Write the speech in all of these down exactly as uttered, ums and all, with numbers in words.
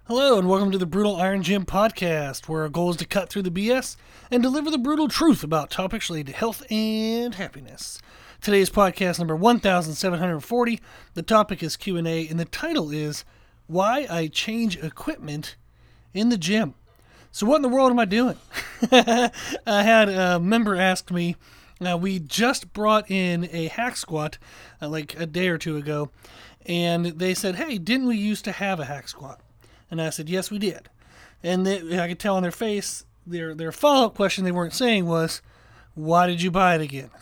Hello and welcome to the Brutal Iron Gym podcast, where our goal is to cut through the B S and deliver the brutal truth about topics related to health and happiness. Today's podcast number one thousand seven hundred forty. The topic is Q and A, and the title is Why I Change Equipment in the Gym. So what in the world am I doing? I had a member ask me, uh, we just brought in a hack squat uh, like a day or two ago, and they said, hey, didn't we used to have a hack squat? And I said, yes, we did. And they, I could tell on their face, their their follow-up question they weren't saying was, why did you buy it again?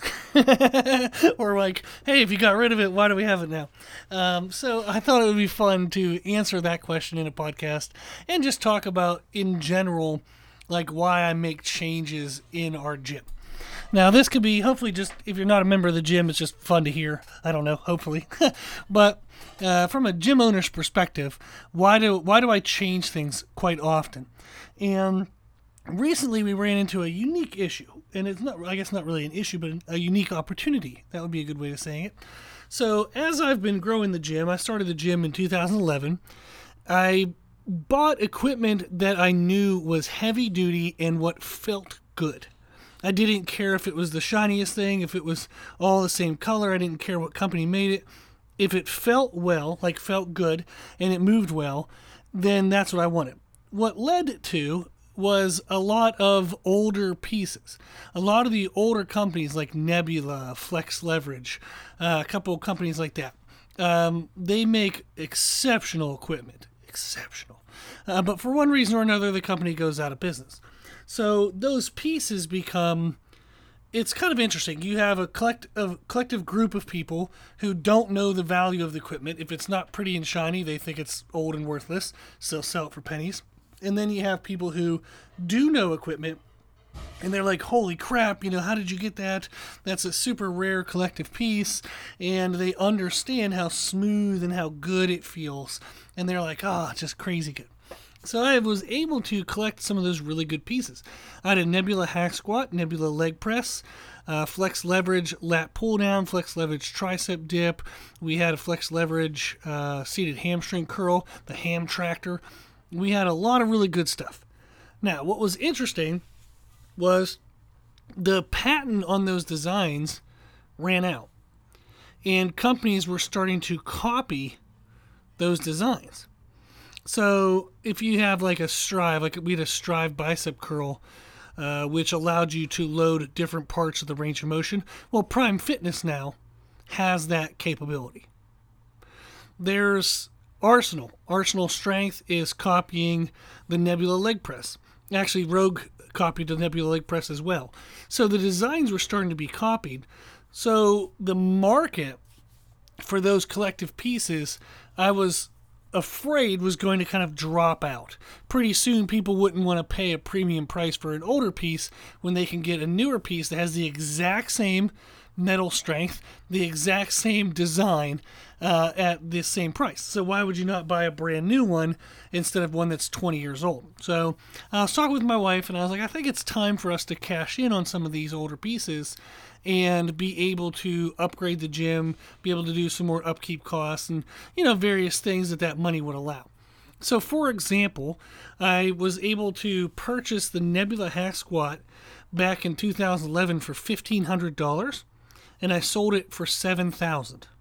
Or like, hey, if you got rid of it, why do we have it now? Um, so I thought it would be fun to answer that question in a podcast and just talk about, in general, like why I make changes in our gym. Now, this could be, hopefully, just, if you're not a member of the gym, it's just fun to hear. I don't know, hopefully. But uh, from a gym owner's perspective, why do why do I change things quite often? And recently we ran into a unique issue. And it's not, I guess not really an issue, but a unique opportunity. That would be a good way of saying it. So as I've been growing the gym, I started the gym in two thousand eleven. I bought equipment that I knew was heavy duty and what felt good. I didn't care if it was the shiniest thing, if it was all the same color. I didn't care what company made it. If it felt well, like felt good, and it moved well, then that's what I wanted. What led to was a lot of older pieces. A lot of the older companies like Nebula, Flex Leverage, uh, a couple of companies like that, um, they make exceptional equipment. Exceptional. Uh, but for one reason or another, the company goes out of business. So those pieces become, it's kind of interesting. You have a collect, a collective group of people who don't know the value of the equipment. If it's not pretty and shiny, they think it's old and worthless, so they'll sell it for pennies. And then you have people who do know equipment, and they're like, holy crap, you know, how did you get that? That's a super rare collective piece. And they understand how smooth and how good it feels. And they're like, ah, oh, just crazy good. So I was able to collect some of those really good pieces. I had a Nebula hack squat, Nebula leg press, uh, flex leverage lat pull down, flex leverage tricep dip. We had a flex leverage uh, seated hamstring curl, the ham tractor. We had a lot of really good stuff. Now, what was interesting was the patent on those designs ran out, and companies were starting to copy those designs. So if you have like a Strive, like we had a Strive bicep curl, uh, which allowed you to load different parts of the range of motion. Well, Prime Fitness now has that capability. There's Arsenal. Arsenal Strength is copying the Nebula leg press. Actually, Rogue copied the Nebula leg press as well. So the designs were starting to be copied. So the market for those collective pieces, I was afraid was going to kind of drop out. Pretty soon people wouldn't want to pay a premium price for an older piece when they can get a newer piece that has the exact same metal strength, the exact same design uh, at the same price. So why would you not buy a brand new one instead of one that's twenty years old? So I was talking with my wife, and I was like, I think it's time for us to cash in on some of these older pieces and be able to upgrade the gym, be able to do some more upkeep costs, and, you know, various things that that money would allow. So, for example, I was able to purchase the Nebula hack squat back in two thousand eleven for fifteen hundred dollars, and I sold it for seven thousand dollars.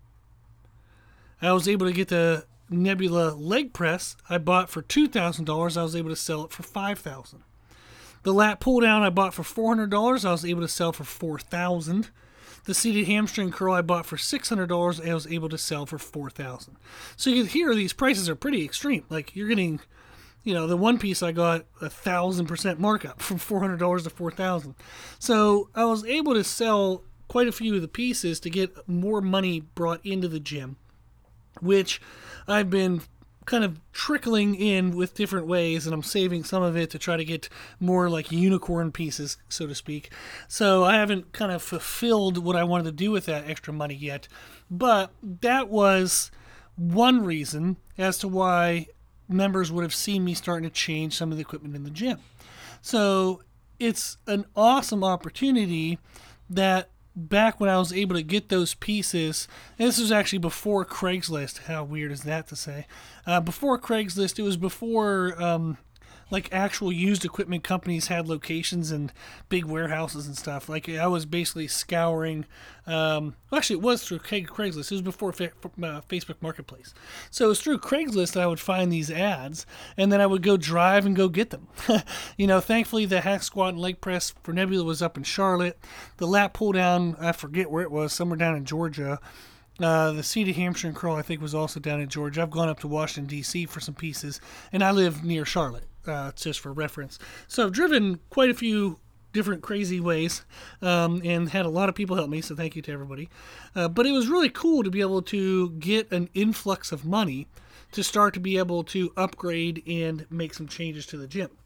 I was able to get the Nebula leg press I bought for two thousand dollars. I was able to sell it for five thousand dollars. The lat pull down I bought for four hundred dollars. I was able to sell for four thousand dollars. The seated hamstring curl I bought for six hundred dollars. And I was able to sell for four thousand dollars. So you can hear these prices are pretty extreme. Like you're getting, you know, the one piece I got a thousand percent markup from four hundred dollars to four thousand dollars. So I was able to sell quite a few of the pieces to get more money brought into the gym, which I've been kind of trickling in with different ways, and I'm saving some of it to try to get more like unicorn pieces, so to speak. So I haven't kind of fulfilled what I wanted to do with that extra money yet, but that was one reason as to why members would have seen me starting to change some of the equipment in the gym. So it's an awesome opportunity that back when I was able to get those pieces, and this was actually before Craigslist. How weird is that to say? Uh, before Craigslist, it was before um, like actual used equipment companies had locations and big warehouses and stuff. Like I was basically scouring. Um, well, actually, it was through Craigslist. It was before fa- uh, Facebook Marketplace. So it was through Craigslist that I would find these ads, and then I would go drive and go get them. You know, thankfully the Hack Squat and Leg Press for Nebula was up in Charlotte. The lat pull down, I forget where it was, somewhere down in Georgia. Uh, the seated hamstring curl, I think, was also down in Georgia. I've gone up to Washington, D C for some pieces, and I live near Charlotte, uh, just for reference. So I've driven quite a few different crazy ways um, and had a lot of people help me, so thank you to everybody. Uh, but it was really cool to be able to get an influx of money to start to be able to upgrade and make some changes to the gym.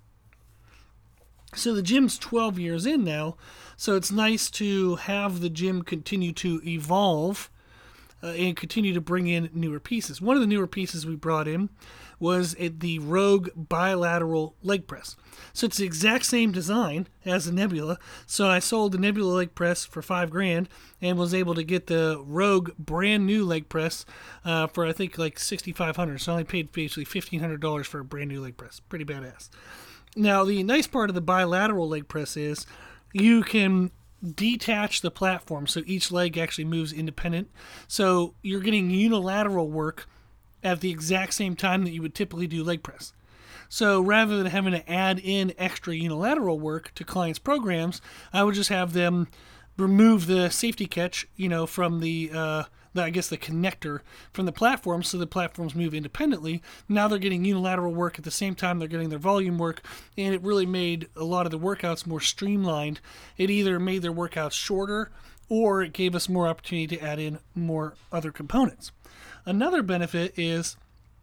So the gym's twelve years in now, so it's nice to have the gym continue to evolve Uh, and continue to bring in newer pieces. One of the newer pieces we brought in was a, the Rogue bilateral leg press. So it's the exact same design as the Nebula. So I sold the Nebula leg press for five grand and was able to get the Rogue brand new leg press uh, for I think like sixty-five hundred dollars. So I only paid basically fifteen hundred dollars for a brand new leg press. Pretty badass. Now the nice part of the bilateral leg press is you can detach the platform so each leg actually moves independent. So you're getting unilateral work at the exact same time that you would typically do leg press. So rather than having to add in extra unilateral work to clients' programs, I would just have them remove the safety catch, you know, from the, uh, the I guess the connector from the platform, so the platforms move independently. Now they're getting unilateral work at the same time they're getting their volume work, and it really made a lot of the workouts more streamlined. It either made their workouts shorter, or it gave us more opportunity to add in more other components. Another benefit is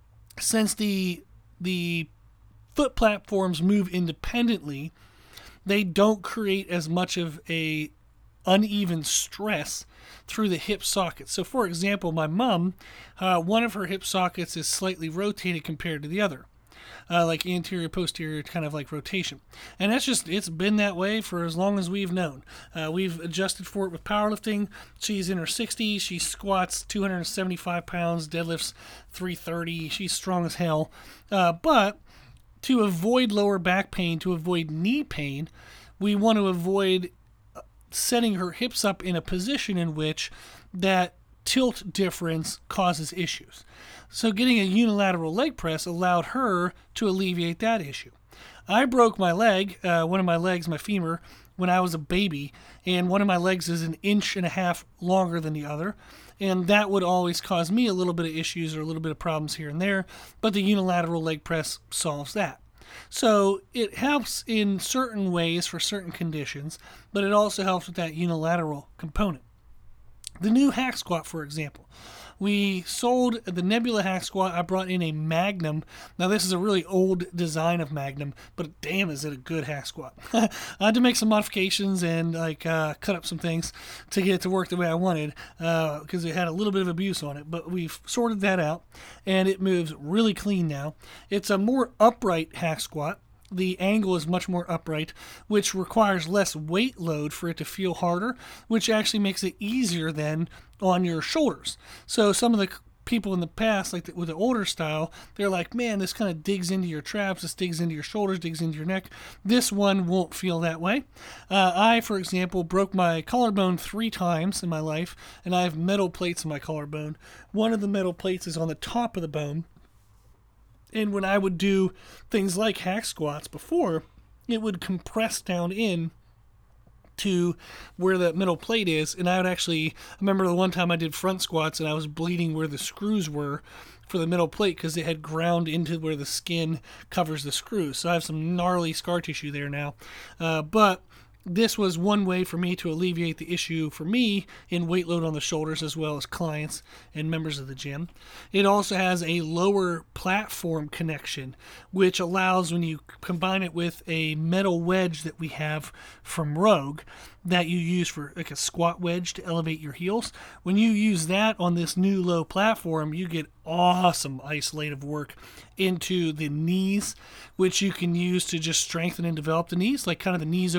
since the the foot platforms move independently, they don't create as much of a uneven stress through the hip sockets. So for example, my mom, uh, one of her hip sockets is slightly rotated compared to the other, uh, like anterior posterior kind of like rotation, and that's just, it's been that way for as long as we've known. Uh, we've adjusted for it with powerlifting. She's in her sixties. She squats two hundred seventy-five pounds, deadlifts three thirty. She's strong as hell, uh, but to avoid lower back pain, to avoid knee pain, we want to avoid setting her hips up in a position in which that tilt difference causes issues. So getting a unilateral leg press allowed her to alleviate that issue. I broke my leg, uh, one of my legs, my femur, when I was a baby, and one of my legs is an inch and a half longer than the other, and that would always cause me a little bit of issues or a little bit of problems here and there, but the unilateral leg press solves that. So it helps in certain ways for certain conditions, but it also helps with that unilateral component. The new Hack Squat, for example. We sold the Nebula Hack Squat. I brought in a Magnum. Now, this is a really old design of Magnum, but damn, is it a good Hack Squat. I had to make some modifications and like uh, cut up some things to get it to work the way I wanted because uh, it had a little bit of abuse on it, but we've sorted that out, and it moves really clean now. It's a more upright Hack Squat. The angle is much more upright, which requires less weight load for it to feel harder, which actually makes it easier then on your shoulders. So some of the people in the past, like the, with the older style, they're like, man, this kind of digs into your traps, this digs into your shoulders, digs into your neck. This one won't feel that way. Uh, I, for example, broke my collarbone three times in my life, and I have metal plates in my collarbone. One of the metal plates is on the top of the bone. And when I would do things like hack squats before, it would compress down in to where that middle plate is. And I would actually, I remember the one time I did front squats and I was bleeding where the screws were for the middle plate because it had ground into where the skin covers the screws. So I have some gnarly scar tissue there now. Uh, but this was one way for me to alleviate the issue for me in weight load on the shoulders as well as clients and members of the gym. It also has a lower platform connection, which allows, when you combine it with a metal wedge that we have from Rogue that you use for like a squat wedge to elevate your heels, when you use that on this new low platform, you get awesome isolative work into the knees, which you can use to just strengthen and develop the knees, like kind of the knees over toes.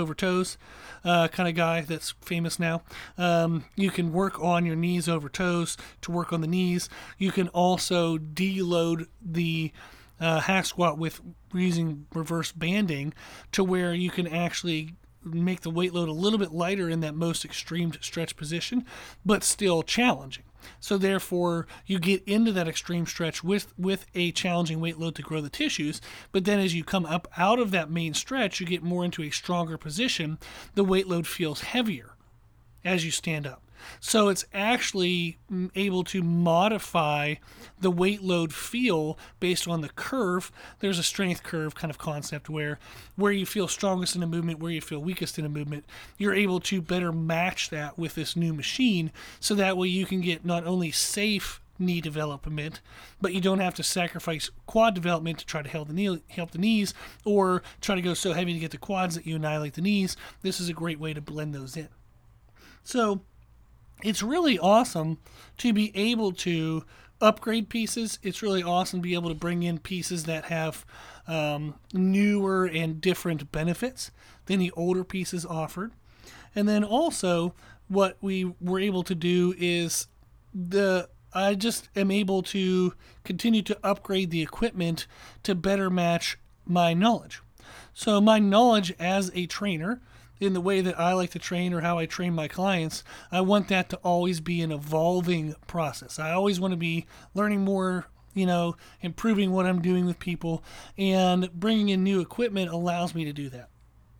toes uh, kind of guy that's famous now. Um, you can work on your knees over toes to work on the knees. You can also deload the uh, hack squat with using reverse banding to where you can actually make the weight load a little bit lighter in that most extreme stretch position, but still challenging. So therefore, you get into that extreme stretch with, with a challenging weight load to grow the tissues, but then as you come up out of that main stretch, you get more into a stronger position. The weight load feels heavier as you stand up. So it's actually able to modify the weight load feel based on the curve. There's a strength curve kind of concept where where you feel strongest in a movement, where you feel weakest in a movement. You're able to better match that with this new machine, so that way you can get not only safe knee development, but you don't have to sacrifice quad development to try to help the knee, help the knees, or try to go so heavy to get the quads that you annihilate the knees. This is a great way to blend those in. So it's really awesome to be able to upgrade pieces. It's really awesome to be able to bring in pieces that have um, newer and different benefits than the older pieces offered. And then also what we were able to do is the I just am able to continue to upgrade the equipment to better match my knowledge. So my knowledge as a trainer, in the way that I like to train or how I train my clients, I want that to always be an evolving process. I always want to be learning more, you know, improving what I'm doing with people, and bringing in new equipment allows me to do that.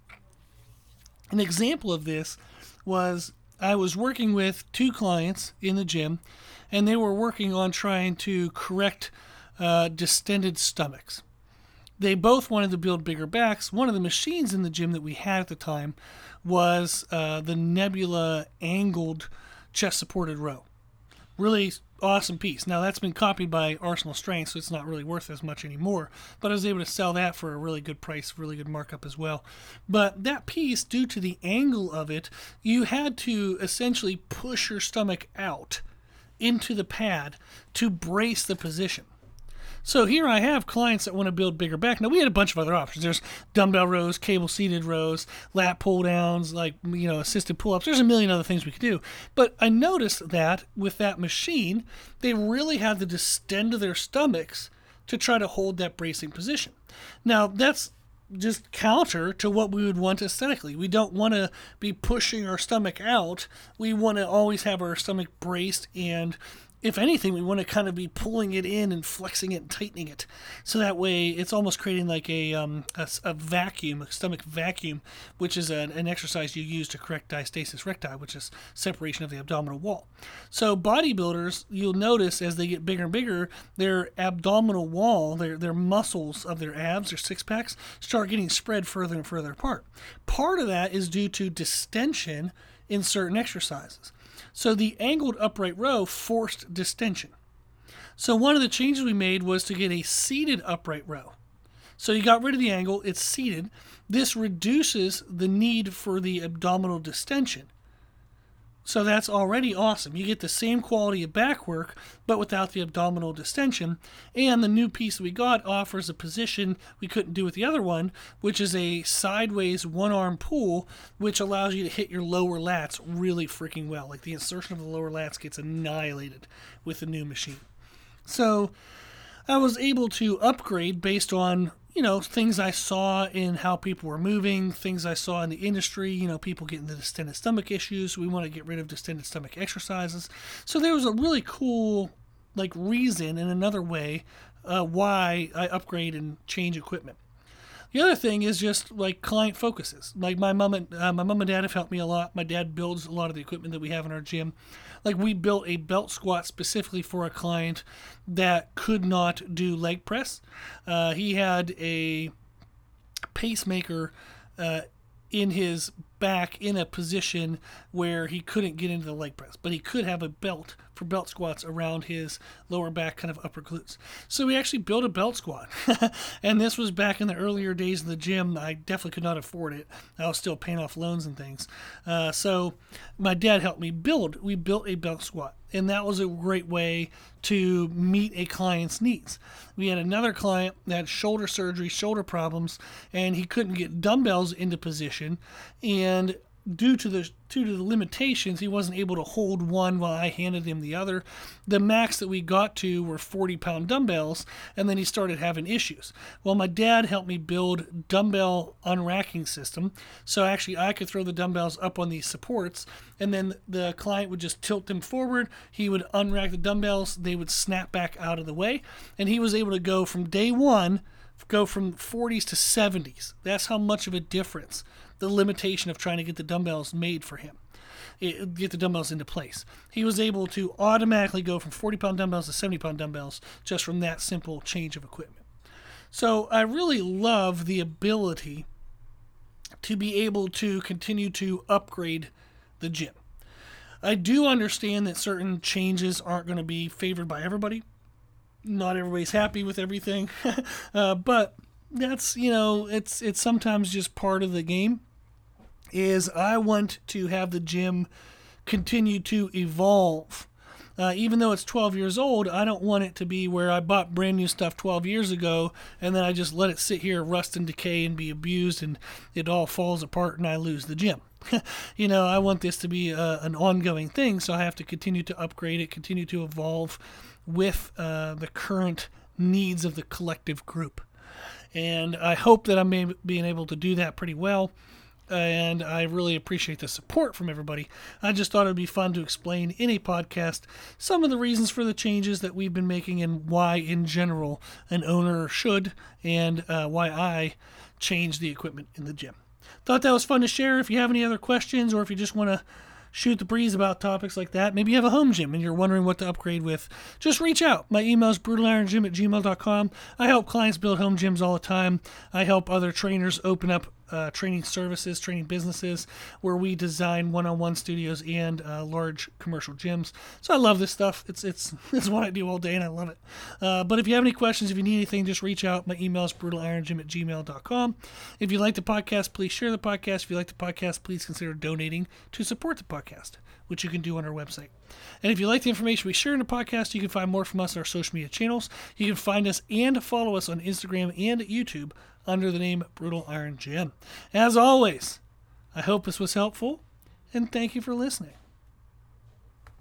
An example of this was I was working with two clients in the gym, and they were working on trying to correct uh, distended stomachs. They both wanted to build bigger backs. One of the machines in the gym that we had at the time was uh, the Nebula angled chest supported row. Really awesome piece. Now that's been copied by Arsenal Strength, so it's not really worth as much anymore. But I was able to sell that for a really good price, really good markup as well. But that piece, due to the angle of it, you had to essentially push your stomach out into the pad to brace the position. So here I have clients that want to build bigger back. Now we had a bunch of other options. There's dumbbell rows, cable seated rows, lat pull downs, like, you know, assisted pull-ups. There's a million other things we could do. But I noticed that with that machine, they really had to distend their stomachs to try to hold that bracing position. Now that's just counter to what we would want aesthetically. We don't want to be pushing our stomach out. We want to always have our stomach braced, and if anything, we want to kind of be pulling it in and flexing it and tightening it. So that way it's almost creating like a um, a, a vacuum, a stomach vacuum, which is an, an exercise you use to correct diastasis recti, which is separation of the abdominal wall. So bodybuilders, you'll notice as they get bigger and bigger, their abdominal wall, their, their muscles of their abs, their six packs, start getting spread further and further apart. Part of that is due to distension in certain exercises. So the angled upright row forced distension. So one of the changes we made was to get a seated upright row. So you got rid of the angle, it's seated. This reduces the need for the abdominal distension. So that's already awesome. You get the same quality of back work, but without the abdominal distension. And the new piece we got offers a position we couldn't do with the other one, which is a sideways one-arm pull, which allows you to hit your lower lats really freaking well. Like the insertion of the lower lats gets annihilated with the new machine. So I was able to upgrade based on, you know, things I saw in how people were moving, things I saw in the industry, you know, people getting the distended stomach issues. We want to get rid of distended stomach exercises. So there was a really cool, like, reason in another way uh, why I upgrade and change equipment. The other thing is just like client focuses. Like my mom and uh, my mom and dad have helped me a lot. My dad builds a lot of the equipment that we have in our gym. Like we built a belt squat specifically for a client that could not do leg press. Uh, he had a pacemaker uh, in his back in a position where he couldn't get into the leg press, but he could have a belt for belt squats around his lower back, kind of upper glutes. So we actually built a belt squat. And this was back in the earlier days of the gym. I definitely could not afford it. I was still paying off loans and things. Uh, so my dad helped me build. We built a belt squat. And that was a great way to meet a client's needs. We had another client that had shoulder surgery, shoulder problems, and he couldn't get dumbbells into position. And and due to the due to the limitations, he wasn't able to hold one while I handed him the other. The max that we got to were forty pound dumbbells, and then he started having issues. Well, my dad helped me build dumbbell unracking system, so actually I could throw the dumbbells up on these supports, and then the client would just tilt them forward. He would unrack the dumbbells, they would snap back out of the way, and he was able to go from day one, go from forties to seventies. That's how much of a difference the limitation of trying to get the dumbbells made for him, it, get the dumbbells into place. He was able to automatically go from forty pound dumbbells to seventy pound dumbbells just from that simple change of equipment. So I really love the ability to be able to continue to upgrade the gym. I do understand that certain changes aren't going to be favored by everybody. Not everybody's happy with everything, uh, but that's, you know, it's it's sometimes just part of the game. Is I want to have the gym continue to evolve. Uh, even though it's twelve years old, I don't want it to be where I bought brand new stuff twelve years ago and then I just let it sit here, rust and decay and be abused, and it all falls apart and I lose the gym. You know, I want this to be a, an ongoing thing, so I have to continue to upgrade it, continue to evolve with uh, the current needs of the collective group. And I hope that I'm being able to do that pretty well. And I really appreciate the support from everybody. I just thought it would be fun to explain in a podcast some of the reasons for the changes that we've been making and why, in general, an owner should, and uh, why I change the equipment in the gym. Thought that was fun to share. If you have any other questions, or if you just want to shoot the breeze about topics like that, maybe you have a home gym and you're wondering what to upgrade with, just reach out. My email is brutal iron gym at gmail dot com. I help clients build home gyms all the time. I help other trainers open up uh, training services, training businesses, where we design one-on-one studios and uh, large commercial gyms. So I love this stuff. It's it's it's what I do all day, and I love it. Uh, but if you have any questions, if you need anything, just reach out. My email is brutal iron gym at gmail dot com. If you like the podcast, please share the podcast. If you like the podcast, please consider donating to support the podcast, which you can do on our website. And if you like the information we share in the podcast, you can find more from us on our social media channels. You can find us and follow us on Instagram and YouTube under the name Brutal Iron Gym. As always, I hope this was helpful, and thank you for listening.